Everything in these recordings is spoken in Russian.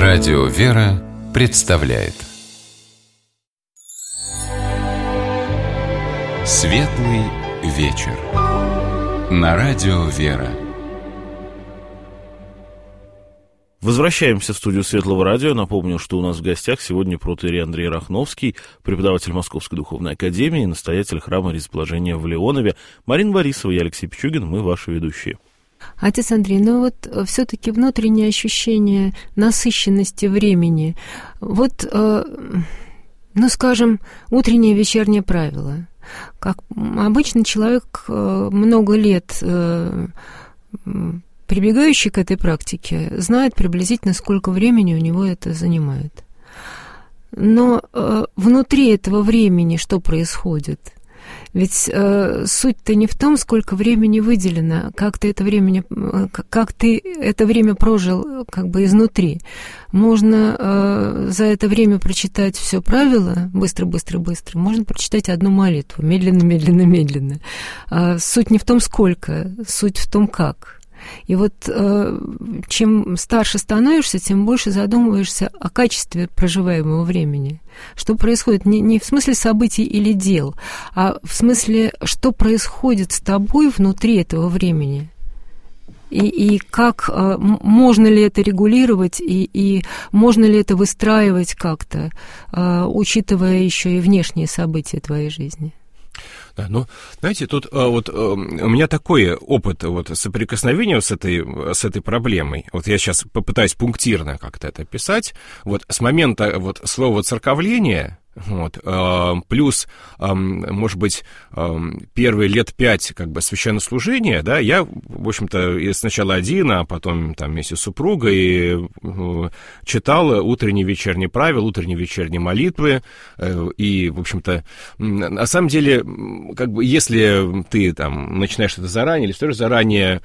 Радио «Вера» представляет Светлый вечер на Радио «Вера». Возвращаемся в студию Светлого радио. Напомню, что у нас в гостях сегодня протоиерей Андрей Рахновский, преподаватель Московской духовной академии, настоятель храма Ризоположения в Леонове. Марина Борисова и Алексей Пичугин, мы ваши ведущие. Отец Андрей, ну вот все-таки внутреннее ощущение насыщенности времени, вот, ну, скажем, утреннее и вечернее правило. Как обычно человек много лет прибегающий к этой практике знает приблизительно, сколько времени у него это занимает. Но внутри этого времени что происходит? Ведь суть-то не в том, сколько времени выделено, как ты это время прожил как бы изнутри. Можно за это время прочитать все правила, быстро. Можно прочитать одну молитву, медленно. Суть не в том, сколько, суть в том, как. И вот чем старше становишься, тем больше задумываешься о качестве проживаемого времени. Что происходит не в смысле событий или дел, а в смысле, что происходит с тобой внутри этого времени. И как можно ли это регулировать, и можно ли это выстраивать как-то, учитывая еще и внешние события твоей жизни. Да, ну, знаете, тут вот у меня такой опыт вот соприкосновения с этой проблемой. Вот я сейчас попытаюсь пунктирно как-то это описать. Вот с момента вот слова «церковление», вот, плюс, может быть, первые лет 5 как бы священнослужения, да, я, в общем-то, сначала один, а потом там вместе с супругой читал утренние и вечерние правила, утренние и вечерние молитвы, и, в общем-то, на самом деле, как бы, если ты там начинаешь это заранее, или тоже заранее,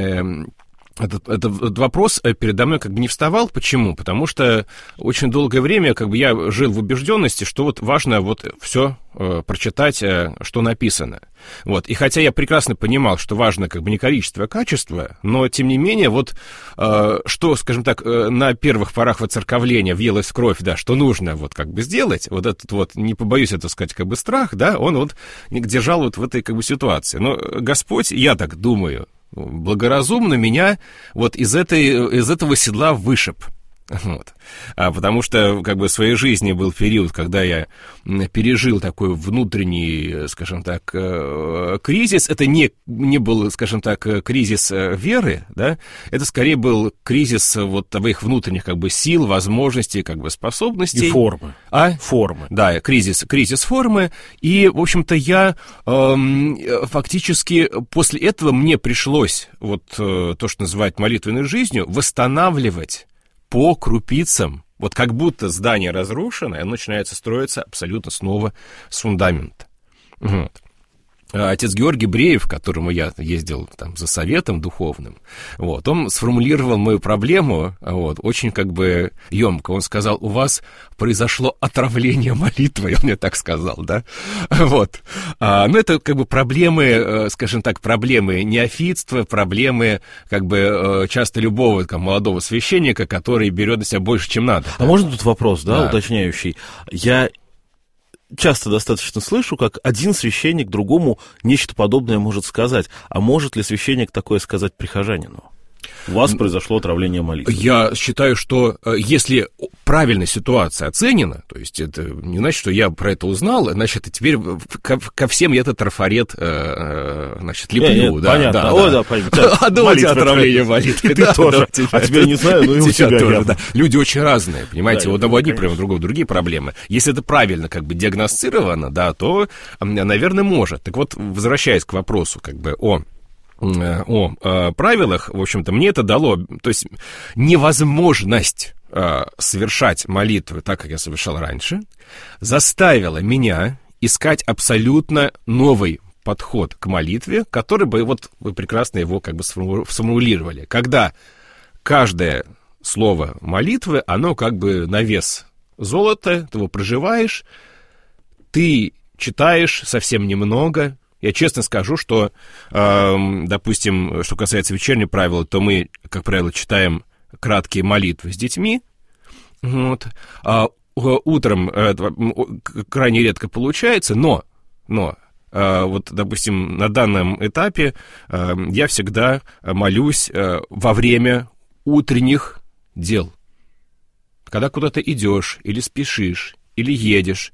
этот вопрос передо мной как бы не вставал. Почему? Потому что очень долгое время как бы я жил в убежденности, что вот важно вот все прочитать, что написано. Вот. И хотя я прекрасно понимал, что важно как бы не количество, а качество, но тем не менее вот что, скажем так, на первых порах воцерковления въелась в кровь, да, что нужно вот как бы сделать, вот этот вот, не побоюсь это сказать, как бы страх, да, он вот держал вот в этой как бы ситуации. Но Господь, я так думаю, благоразумно меня вот из этого седла вышиб. Вот. Потому что как бы в своей жизни был период, когда я пережил такой внутренний, скажем так, кризис. Это не был, скажем так, кризис веры, да? Это скорее был кризис вот твоих внутренних как бы сил, возможностей, как бы способностей. И формы. Формы. Да, кризис формы. И, в общем-то, я фактически после этого мне пришлось вот то, что называют молитвенной жизнью, восстанавливать по крупицам, вот как будто здание разрушено, и оно начинается строиться абсолютно снова с фундамента. Вот. Отец Георгий Бреев, к которому я ездил там за советом духовным, вот, он сформулировал мою проблему вот, очень как бы емко. Он сказал: у вас произошло отравление молитвой, он мне так сказал, да, вот. Но это как бы проблемы, скажем так, проблемы неофитства, проблемы как бы часто любого там, молодого священника, который берет на себя больше, чем надо. А можно тут вопрос, да, уточняющий? Я часто достаточно слышу, как один священник другому нечто подобное может сказать. А может ли священник такое сказать прихожанину? У вас произошло отравление молитвы. Я считаю, что если правильно ситуация оценена, то есть это не значит, что я про это узнал, значит, теперь ко всем я этот трафарет, значит, леплю. Да, понятно. Да. А давайте отравление молитвы. Ты тоже. А тебя не знаю, но и у тебя тоже. Люди очень разные, понимаете, у одного одни проблемы, у другого другие проблемы. Если это правильно как бы диагностировано, да, то, наверное, может. Так вот, возвращаясь к вопросу как бы о правилах, в общем-то, мне это дало, то есть невозможность совершать молитвы так, как я совершал раньше, заставила меня искать абсолютно новый подход к молитве, который бы, вот вы прекрасно его как бы сформулировали, когда каждое слово молитвы, оно как бы на вес золота, ты его проживаешь, ты читаешь совсем немного. Я честно скажу, что, допустим, что касается вечерних правил, то мы, как правило, читаем краткие молитвы с детьми, Вот. Утром это крайне редко получается, но вот, допустим, на данном этапе я всегда молюсь во время утренних дел. Когда куда-то идешь, или спешишь, или едешь.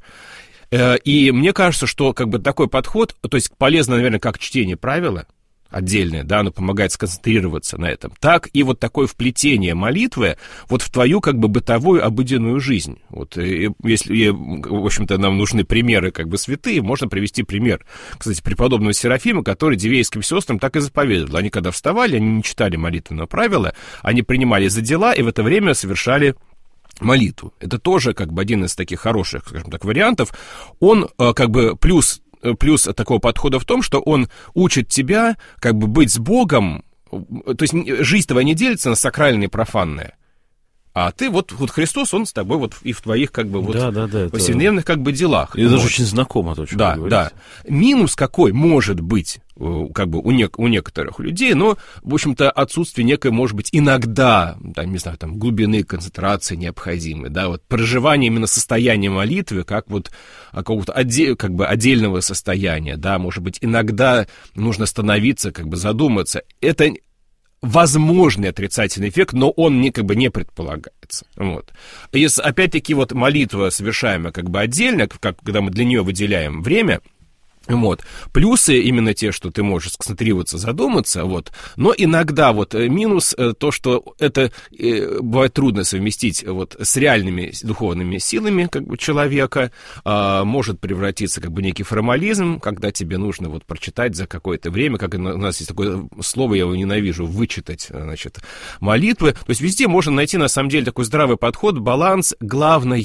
И мне кажется, что как бы такой подход, то есть полезно, наверное, как чтение правила, отдельное, да, оно помогает сконцентрироваться на этом, так и вот такое вплетение молитвы вот в твою как бы бытовую обыденную жизнь. Вот, если, в общем-то, нам нужны примеры как бы святые, можно привести пример, кстати, преподобного Серафима, который дивейским сестрам так и заповедовал. Они когда вставали, они не читали молитвенного правила, они принимали за дела и в это время совершали молитву. Это тоже как бы один из таких хороших, скажем так, вариантов. Он как бы плюс такого подхода в том, что он учит тебя как бы быть с Богом, то есть жизнь твоя не делится на сакральное и профанное, а ты вот Христос, он с тобой вот и в твоих как бы вот повседневных как бы делах. И даже очень знакомо то, что вы говорите. Да. Минус какой может быть как бы у некоторых людей, но, в общем-то, отсутствие некой, может быть, иногда, там, не знаю, там, глубины концентрации необходимой, да, вот проживание именно состояния молитвы, как вот какого-то как бы отдельного состояния, да, может быть, иногда нужно остановиться, как бы задуматься. Это возможный отрицательный эффект, но он как бы не предполагается. Вот. Если, опять-таки, вот молитва, совершаемая как бы отдельно, когда мы для нее выделяем время, вот. Плюсы именно те, что ты можешь сконцентрироваться, задуматься, вот. Но иногда вот минус то, что это бывает трудно совместить вот с реальными духовными силами как бы человека, может превратиться как бы в некий формализм, когда тебе нужно вот прочитать за какое-то время, как у нас есть такое слово, я его ненавижу, вычитать, значит, молитвы. То есть везде можно найти на самом деле такой здравый подход, баланс. Главное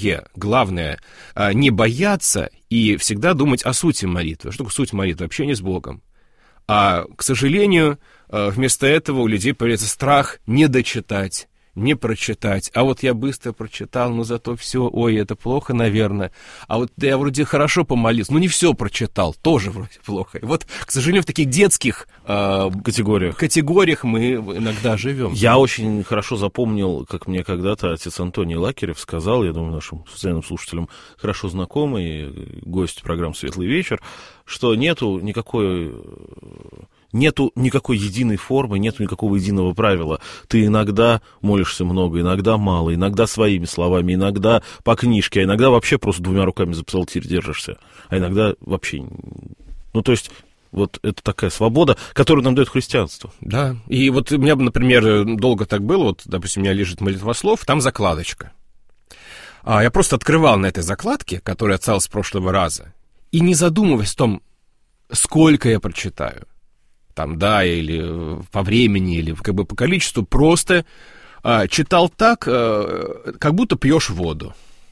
не бояться и всегда думать о сути молитвы. Что такое суть молитвы? Общение с Богом. А, к сожалению, вместо этого у людей появляется страх не дочитать, не прочитать. А вот я быстро прочитал, но зато все, ой, это плохо, наверное. А вот я вроде хорошо помолился, но не все прочитал, тоже вроде плохо. И вот, к сожалению, в таких детских категориях мы иногда живем. Я очень хорошо запомнил, как мне когда-то отец Антоний Лакерев сказал, я думаю, нашим постоянным слушателям хорошо знакомый, гость программы «Светлый вечер», что нету никакой единой формы, нету никакого единого правила. Ты иногда молишься много, иногда мало, иногда своими словами, иногда по книжке, а иногда вообще просто двумя руками за псалтирь держишься, а иногда вообще... Ну, то есть... Вот это такая свобода, которую нам дает христианство. Да, и вот у меня, например, долго так было, вот, допустим, у меня лежит молитвослов, там закладочка. Я просто открывал на этой закладке, которая осталась с прошлого раза, и не задумываясь о том, сколько я прочитаю, там, да, или по времени, или как бы по количеству, просто читал так, как будто пьешь воду.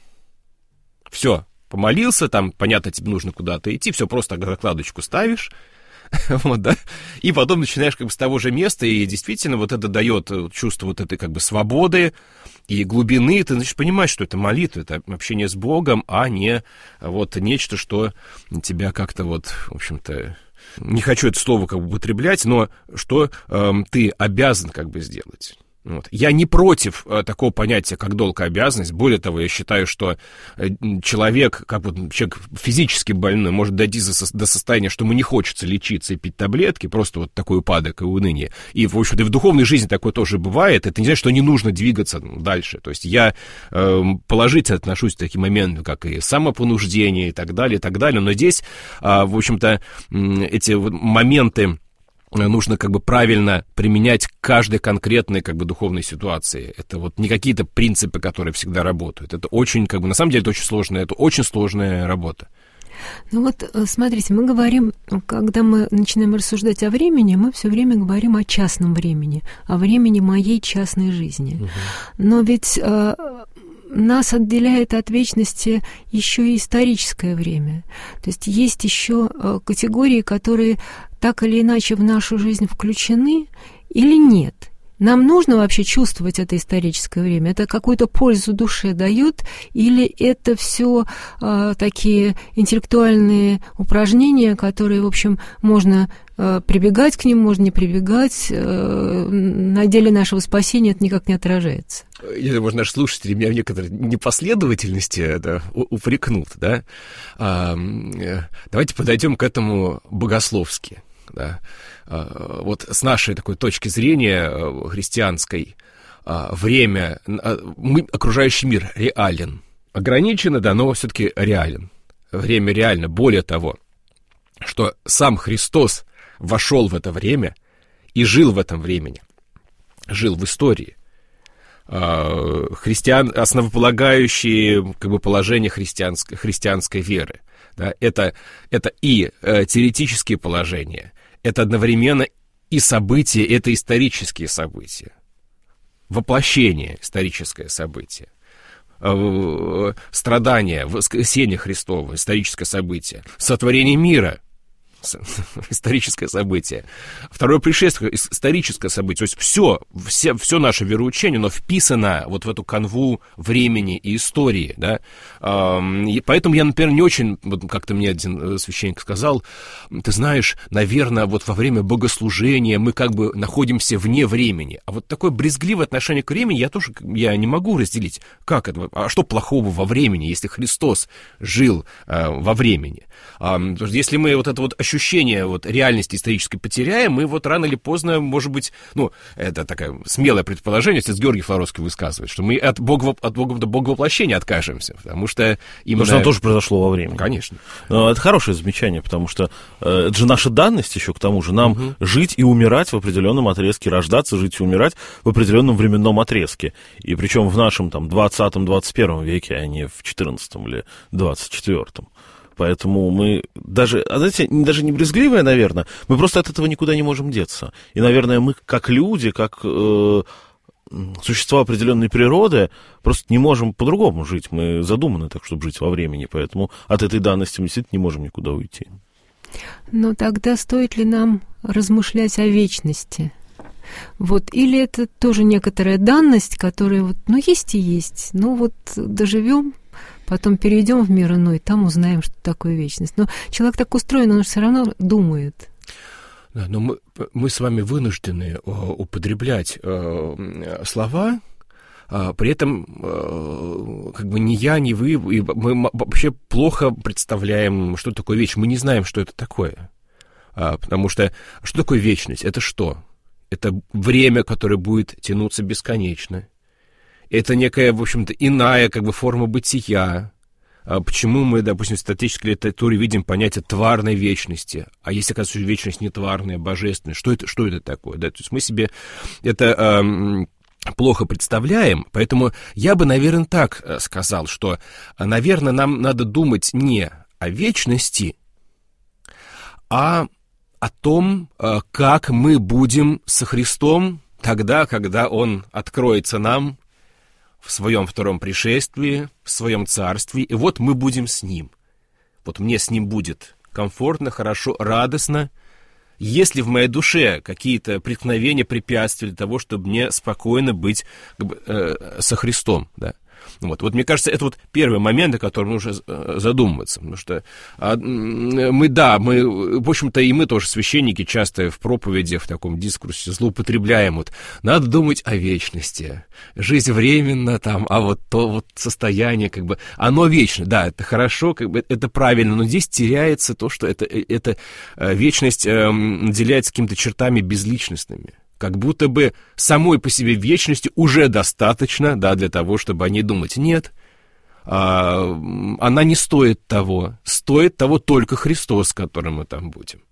Все, помолился, там, понятно, тебе нужно куда-то идти, все, просто закладочку ставишь, вот, да, и потом начинаешь как бы с того же места, и действительно вот это дает чувство вот этой как бы свободы и глубины, ты начинаешь понимать, что это молитва, это общение с Богом, а не вот нечто, что тебя как-то вот, в общем-то, не хочу это слово как бы употреблять, но что ты обязан как бы сделать. Вот. Я не против такого понятия, как долг и обязанность. Более того, я считаю, что человек, как вот человек физически больной, может дойти до состояния, что ему не хочется лечиться и пить таблетки, просто вот такой упадок и уныние. И, в общем-то, в духовной жизни такое тоже бывает. Это не значит, что не нужно двигаться дальше. То есть я положительно отношусь к таким моментам, как и самопонуждение и так далее, и так далее. Но здесь, в общем-то, эти вот моменты нужно как бы правильно применять к каждой конкретной как бы духовной ситуации. Это вот не какие-то принципы, которые всегда работают. Это очень, как бы, на самом деле, это очень сложная работа. Ну вот, смотрите, мы говорим, когда мы начинаем рассуждать о времени, мы все время говорим о частном времени, о времени моей частной жизни. Угу. Но ведь нас отделяет от вечности еще и историческое время. То есть есть еще категории, которые так или иначе в нашу жизнь включены или нет. нам нужно вообще чувствовать это историческое время? Это какую-то пользу душе дает? Или это все такие интеллектуальные упражнения, которые, в общем, можно прибегать к ним, можно не прибегать, на деле нашего спасения это никак не отражается. Я думаю, наши слушатели меня в некоторой непоследовательности упрекнут, да? Давайте подойдем к этому богословски, да? Вот с нашей такой точки зрения христианской время, окружающий мир реален. Ограничено, да, но все-таки реален. Время реально. Более того, что сам Христос вошел в это время и жил в этом времени, жил в истории. Основополагающие как бы, положения христианской веры. Да, это и теоретические положения, это одновременно и события, это исторические события. Воплощение — историческое событие. Страдания, воскресение Христово — историческое событие. Сотворение мира — историческое событие. Второе пришествие — историческое событие. То есть все наше вероучение, оно вписано вот в эту канву времени и истории, да. И поэтому я, например, не очень, вот как-то мне один священник сказал, ты знаешь, наверное, вот во время богослужения мы как бы находимся вне времени. А вот такое брезгливое отношение к времени я не могу разделить. Как это? А что плохого во времени, если Христос жил во времени? Потому что если мы вот это вот ощущение вот реальности исторической потеряем, мы вот рано или поздно, может быть, это такое смелое предположение, отец Георгий Флоровский высказывает, что мы от Бога до Боговоплощения откажемся, потому что именно... Потому что оно тоже произошло во времени. Конечно. Это хорошее замечание, потому что это же наша данность еще, к тому же, нам жить и умирать в определенном отрезке, рождаться, жить и умирать в определенном временном отрезке. И причем в нашем там 20-21 веке, а не в 14 или 24. Поэтому мы даже не брезгливые, наверное, мы просто от этого никуда не можем деться. И, наверное, мы как люди, как существа определенной природы, просто не можем по-другому жить. Мы задуманы так, чтобы жить во времени, поэтому от этой данности мы действительно не можем никуда уйти. Но тогда стоит ли нам размышлять о вечности? Или это тоже некоторая данность, которая есть и есть. Доживем, потом перейдем в мир иной, там узнаем, что такое вечность. Но человек так устроен, он же все равно думает. Да, но мы с вами вынуждены употреблять слова, при этом как бы ни я, ни вы, мы вообще плохо представляем, что такое вечность. Мы не знаем, что это такое. Потому что такое вечность? Это что? Это время, которое будет тянуться бесконечно. Это некая, в общем-то, иная как бы форма бытия. Почему мы, допустим, в статической литературе видим понятие тварной вечности? А если, оказывается, вечность не тварная, божественная, что это такое? Да? То есть мы себе это плохо представляем, поэтому я бы, наверное, так сказал, что, наверное, нам надо думать не о вечности, а о том, как мы будем со Христом тогда, когда Он откроется нам в своем втором пришествии, в своем царстве, и вот мы будем с Ним. Вот мне с Ним будет комфортно, хорошо, радостно. Есть ли в моей душе какие-то преткновения, препятствия для того, чтобы мне спокойно быть со Христом, да? Вот мне кажется, это вот первый момент, о котором нужно задумываться, потому что мы, в общем-то, и мы тоже, священники, часто в проповеди, в таком дискурсе злоупотребляем, надо думать о вечности, жизнь временна, а вот то вот состояние, как бы, оно вечно, да, это хорошо, как бы, это правильно, но здесь теряется то, что эта вечность наделяется какими-то чертами безличностными. Как будто бы самой по себе вечности уже достаточно, да, для того, чтобы о ней думать. Нет, она не стоит того. Стоит того только Христос, с которым мы там будем.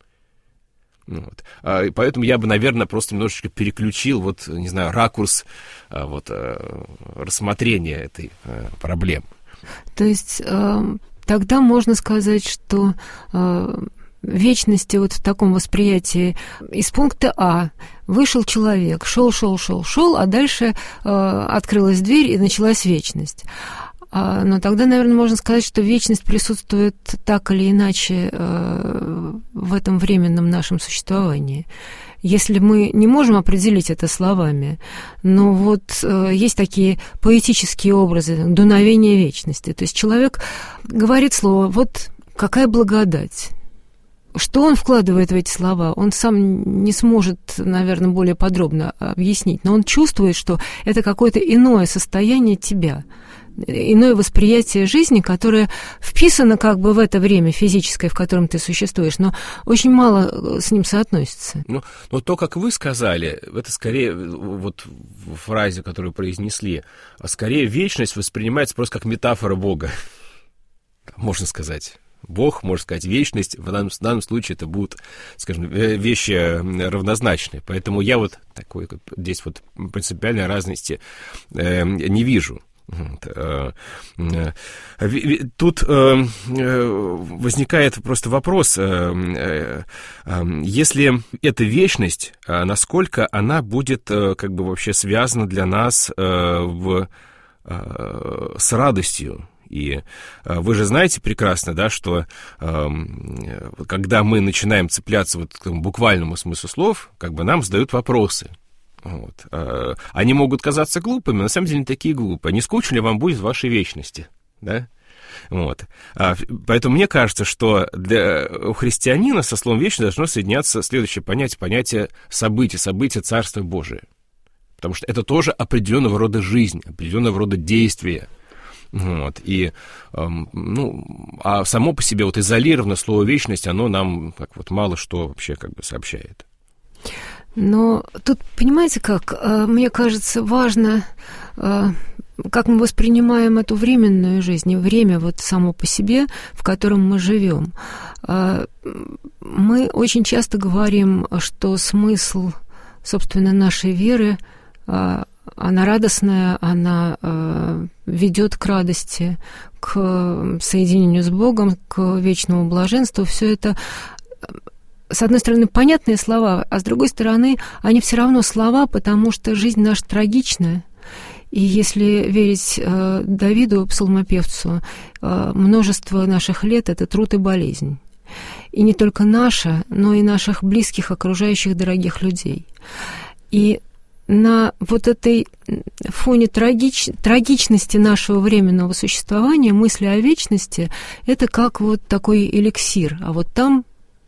И поэтому я бы, наверное, просто немножечко переключил, ракурс рассмотрения этой проблемы. То есть тогда можно сказать, что... вечности в таком восприятии из пункта А вышел человек, шел, а дальше открылась дверь и началась вечность. Но тогда, наверное, можно сказать, что вечность присутствует так или иначе в этом временном нашем существовании. Если мы не можем определить это словами, но вот есть такие поэтические образы, дуновение вечности. То есть человек говорит слово, вот какая благодать. Что он вкладывает в эти слова, он сам не сможет, наверное, более подробно объяснить, но он чувствует, что это какое-то иное состояние тебя, иное восприятие жизни, которое вписано как бы в это время физическое, в котором ты существуешь, но очень мало с ним соотносится. Но то, как вы сказали, это скорее, вот в фразе, которую произнесли, скорее вечность воспринимается просто как метафора Бога, можно сказать. Бог, можно сказать, вечность, в данном случае это будут, скажем, вещи равнозначные. Поэтому я вот такой здесь вот принципиальной разности не вижу. Тут возникает просто вопрос, если эта вечность, насколько она будет как бы вообще связана для нас с радостью. И вы же знаете прекрасно, да, что когда мы начинаем цепляться вот к буквальному смыслу слов, как бы нам задают вопросы. Вот. Они могут казаться глупыми, но на самом деле не такие глупые. Не скучно ли вам будет в вашей вечности? Да? Вот. Поэтому мне кажется, что у христианина со словом «вечность» должно соединяться следующее понятие события Царства Божия. Потому что это тоже определенного рода жизнь, определенного рода действие. Вот. И, а само по себе вот изолированное слово «вечность», оно нам как вот мало что вообще как бы сообщает. Но тут, понимаете как, мне кажется, важно, как мы воспринимаем эту временную жизнь, и время вот само по себе, в котором мы живем. Мы очень часто говорим, что смысл, собственно, нашей веры, она радостная, она ведет к радости, к соединению с Богом, к вечному блаженству. Все это, с одной стороны, понятные слова, а с другой стороны, они все равно слова, потому что жизнь наша трагичная. И если верить Давиду, псалмопевцу, множество наших лет — это труд и болезнь. И не только наша, но и наших близких, окружающих, дорогих людей. И на вот этой фоне трагичности нашего временного существования мысли о вечности — это как вот такой эликсир. А вот там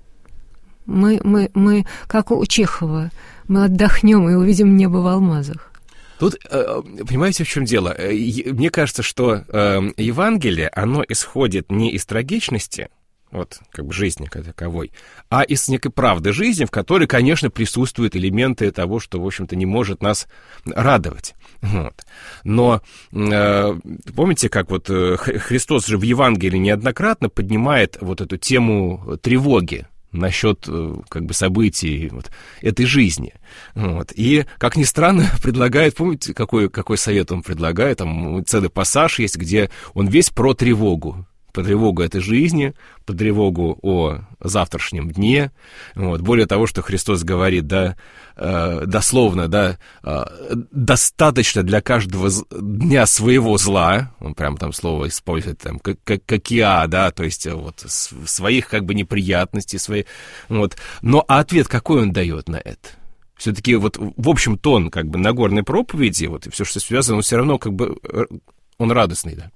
мы как у Чехова, мы отдохнем и увидим небо в алмазах. Тут, понимаете, в чем дело? Мне кажется, что Евангелие, оно исходит не из трагичности, вот, как бы жизни как таковой, а из некой правды жизни, в которой, конечно, присутствуют элементы того, что, в общем-то, не может нас радовать. Вот. Но помните, как вот Христос же в Евангелии неоднократно поднимает вот эту тему тревоги насчет как бы событий вот, этой жизни. Вот. И, как ни странно, предлагает, помните, какой совет он предлагает? Там целый пассаж есть, где он весь про тревогу. По тревогу этой жизни, по тревогу о завтрашнем дне. Вот. Более того, что Христос говорит, да, дословно, да, достаточно для каждого дня своего зла, он прям там слово использует, там, какия, да, то есть вот своих как бы неприятностей, своих, вот. Но ответ какой он дает на это? Все-таки вот в общем тон как бы Нагорной проповеди, вот, и все, что связано, он все равно как бы, он радостный, да.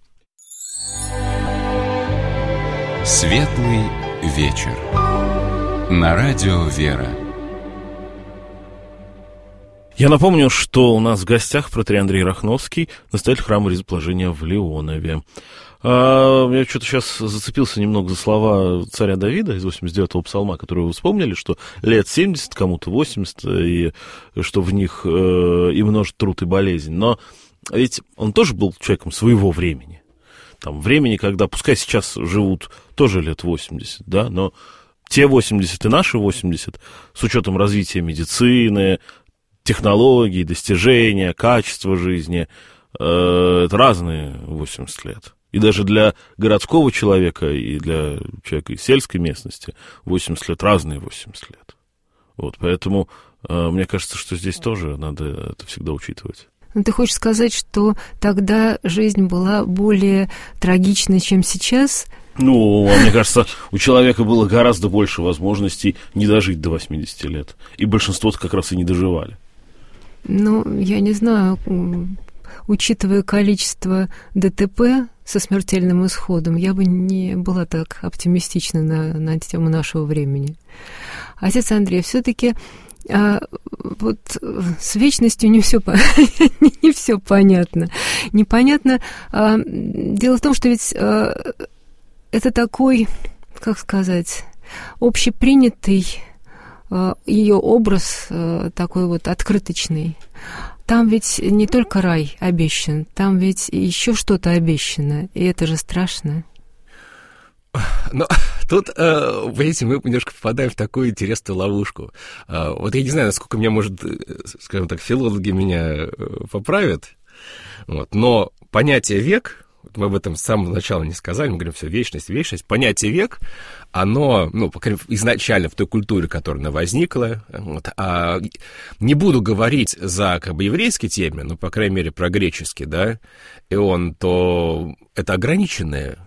Светлый вечер. На радио «Вера». Я напомню, что у нас в гостях протоиерей Андрей Рахновский, настоятель храма Ризоблажения в Леонове. Я что-то сейчас зацепился немного за слова царя Давида из 89-го псалма, которые вы вспомнили, что лет 70, кому-то 80, и что в них и множит труд и болезнь. Но ведь он тоже был человеком своего времени. Там, времени, когда, пускай сейчас живут тоже лет 80, да, но те 80 и наши 80, с учетом развития медицины, технологий, достижения, качества жизни, это разные 80 лет. И даже для городского человека и для человека из сельской местности 80 лет разные 80 лет. Вот, поэтому мне кажется, что здесь тоже надо это всегда учитывать. Ну, ты хочешь сказать, что тогда жизнь была более трагичной, чем сейчас? Ну, мне кажется, у человека было гораздо больше возможностей не дожить до 80 лет. И большинство-то как раз и не доживали. Ну, я не знаю, учитывая количество ДТП со смертельным исходом, я бы не была так оптимистична на тему нашего времени. Отец Андрей, все-таки вот с вечностью не все понятно. Непонятно. Дело в том, что ведь это такой, как сказать, общепринятый ее образ, такой вот открыточный. Там ведь не только рай обещан, там ведь еще что-то обещано, и это же страшно. Но тут, понимаете, мы немножко попадаем в такую интересную ловушку. Вот я не знаю, насколько меня, может, скажем так, филологи меня поправят, вот, но понятие «век», мы об этом с самого начала не сказали, мы говорим, все, вечность, понятие «век», оно, ну, по крайней мере, изначально в той культуре, которая она возникла, вот, не буду говорить за, как бы, еврейский термин, но, по крайней мере, про греческий, да, то это ограниченный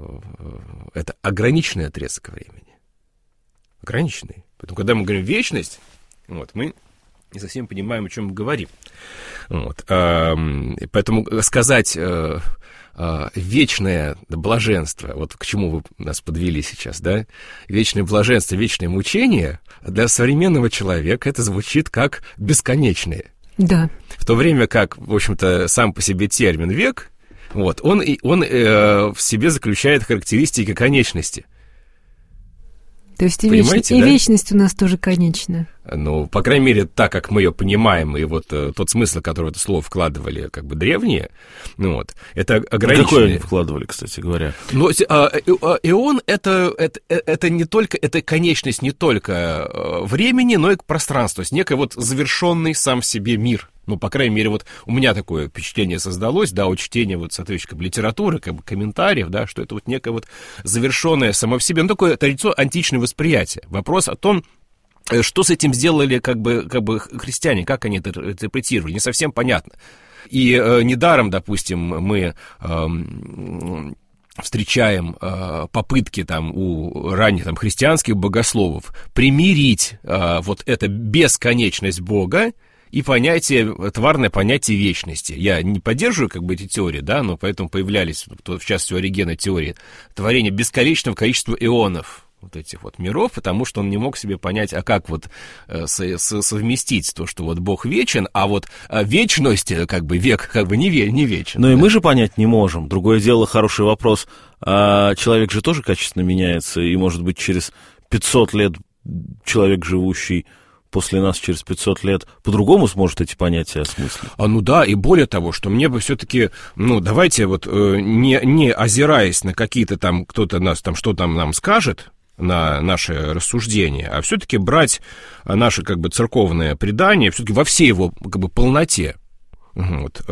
отрезок времени. Ограниченный. Поэтому, когда мы говорим «вечность», вот, мы не совсем понимаем, о чем мы говорим. Вот, поэтому сказать вечное блаженство, вот к чему вы нас подвели сейчас, да, вечное блаженство, вечное мучение, для современного человека это звучит как бесконечное. Да. В то время как, в общем-то, сам по себе термин «век», вот, он в себе заключает характеристики конечности. То есть и вечность у нас тоже конечна. Ну, по крайней мере, так, как мы ее понимаем, и вот тот смысл, который в это слово вкладывали, как бы, древние, ну, вот, это ограниченное... Какой они вкладывали, кстати говоря? Ну, ион — это не только, это конечность не только времени, но и пространства, то есть некий вот завершенный сам в себе мир. Ну, по крайней мере, вот у меня такое впечатление создалось, да, от чтения вот соответствующей, как бы, литературы, как бы, комментариев, да, что это вот некое вот завершенное само в себе, ну, такое традиционное античное восприятие. Вопрос о том, что с этим сделали, как бы христиане, как они это интерпретировали, не совсем понятно. И недаром, допустим, мы встречаем попытки там у ранних там христианских богословов примирить вот эту бесконечность Бога и тварное понятие вечности. Я не поддерживаю, как бы, эти теории, да, но поэтому появлялись, в частности, у Оригена теории творения бесконечного количества ионов вот этих вот миров, потому что он не мог себе понять, а как вот совместить то, что вот Бог вечен, а вот вечность, как бы, век, как бы, не вечен. Но да? И мы же понять не можем. Другое дело, хороший вопрос. А человек же тоже качественно меняется, и, может быть, через 500 лет человек, живущий после нас через 500 лет, по-другому сможет эти понятия осмыслить. Ну да, и более того, что мне бы все-таки, ну, давайте вот, не озираясь на какие-то там, кто-то нас там, что там нам скажет, на наши рассуждения, а все-таки брать наше, как бы, церковное предание все-таки во всей его, как бы, полноте. Вот.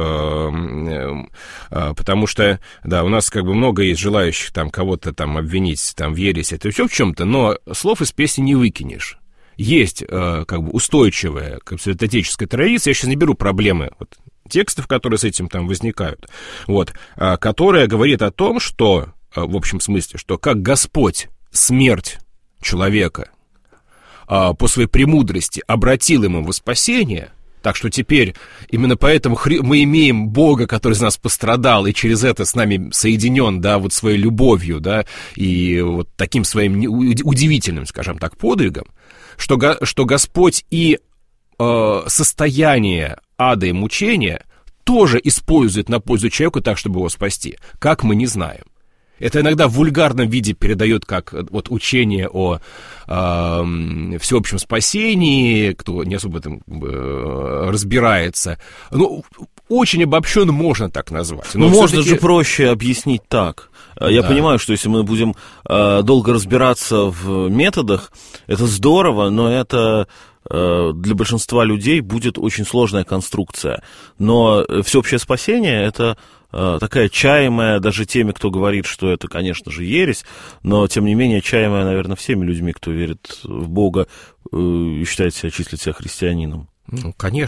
Потому что, да, у нас, как бы, много есть желающих там кого-то там обвинить там в ереси, это все в чем-то, но слов из песни не выкинешь. Есть, как бы, устойчивая, как бы, святоотеческая традиция, я сейчас не беру проблемы вот текстов, которые с этим там возникают, вот, которая говорит о том, что, в общем смысле, что как Господь смерть человека по своей премудрости обратил ему во спасение, так что теперь именно поэтому мы имеем Бога, который из нас пострадал, и через это с нами соединен, да, вот своей любовью, да, и вот таким своим удивительным, скажем так, подвигом, что Господь и состояние ада и мучения тоже использует на пользу человеку так, чтобы его спасти, как мы не знаем. Это иногда в вульгарном виде передает как вот учение о всеобщем спасении, кто не особо там разбирается. Ну, очень обобщенно можно так назвать. Но можно же проще объяснить так. Я понимаю, что если мы будем долго разбираться в методах, это здорово, но это для большинства людей будет очень сложная конструкция. Но всеобщее спасение — это такая чаемая даже теми, кто говорит, что это, конечно же, ересь, но, тем не менее, чаемая, наверное, всеми людьми, кто верит в Бога и считает себя, числит себя христианином. Ну, конечно.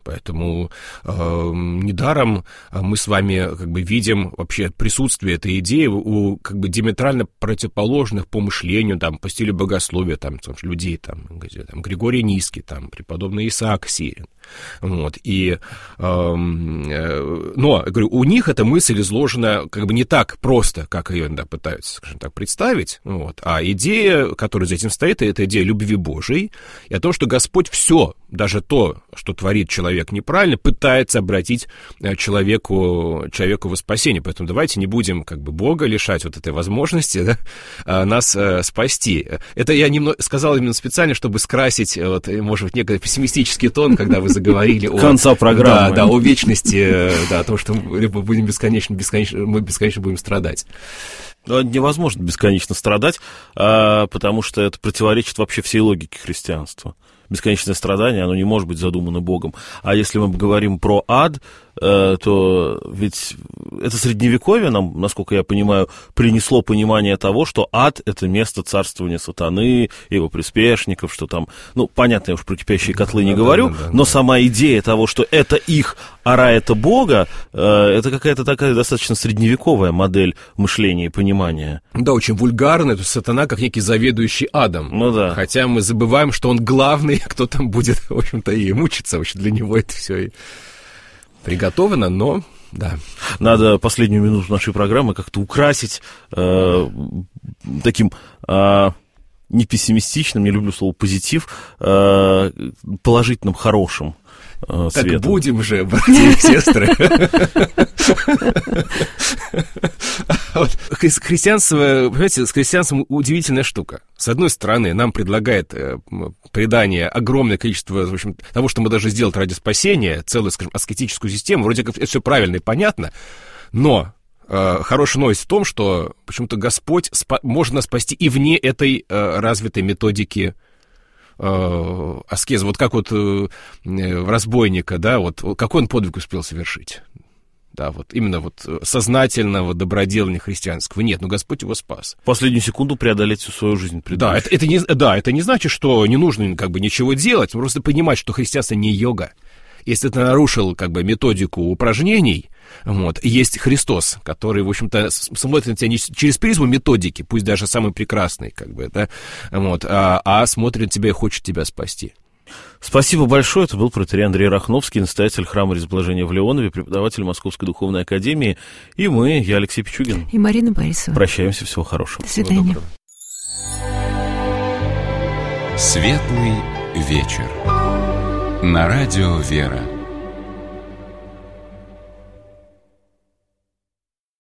Поэтому недаром мы с вами как бы видим вообще присутствие этой идеи у как бы диаметрально противоположных по мышлению, там, по стилю богословия, там, людей, там, Григорий Низкий, там, преподобный Исаак Сирин. Вот, но, говорю, у них эта мысль изложена как бы не так просто, как ее пытаются, скажем так, представить, вот, а идея, которая за этим стоит, это идея любви Божией и о том, что Господь все, даже то, что творит человек неправильно, пытается обратить человеку во спасение. Поэтому давайте не будем как бы Бога лишать вот этой возможности, да, нас спасти. Это я сказал именно специально, чтобы скрасить, вот, может быть, некий пессимистический тон, когда вы заговорили о конца программы. Да, о вечности, да, о том, что мы будем бесконечно будем страдать. Невозможно бесконечно страдать, потому что это противоречит вообще всей логике христианства. Бесконечное страдание, оно не может быть задумано Богом. А если мы говорим про ад, то ведь это Средневековье нам, насколько я понимаю, принесло понимание того, что ад — это место царствования сатаны, его приспешников, что там, понятно, я уж про кипящие котлы не говорю, но сама идея того, что это их, а рай — это Бога, это какая-то такая достаточно средневековая модель мышления и понимания. Да, очень вульгарно, то есть сатана как некий заведующий адом. Ну да. Хотя мы забываем, что он главный, кто там будет, в общем-то, и мучиться. В общем, для него это все и приготовлено, но да. Надо последнюю минуту нашей программы как-то украсить таким не пессимистичным, не люблю слово позитив, положительным, хорошим так светом. Будем же, братья и сестры. Христианство, понимаете, с христианством удивительная штука. С одной стороны, нам предлагает предание огромное количество, в общем, того, что мы должны сделать ради спасения, целую, скажем, аскетическую систему, вроде как это все правильно и понятно, но хорошая новость в том, что почему-то Господь можно спасти и вне этой развитой методики аскезы. Вот как вот разбойника, да, вот какой он подвиг успел совершить? Да, вот именно вот сознательного доброделания христианского нет, но Господь его спас. В последнюю секунду преодолеть всю свою жизнь. Да, это не значит, что не нужно как бы ничего делать, просто понимать, что христианство не йога. Если ты нарушил как бы методику упражнений, вот, есть Христос, который, в общем-то, смотрит на тебя не через призму методики, пусть даже самый прекрасный, как бы, да, вот, а смотрит на тебя и хочет тебя спасти. Спасибо большое. Это был протоиерей Андрей Рахновский, настоятель храма Резблажения в Леонове, преподаватель Московской духовной академии. И я, Алексей Пичугин. И Марина Борисова. Прощаемся. Всего хорошего. До свидания. Светлый вечер. На радио «Вера».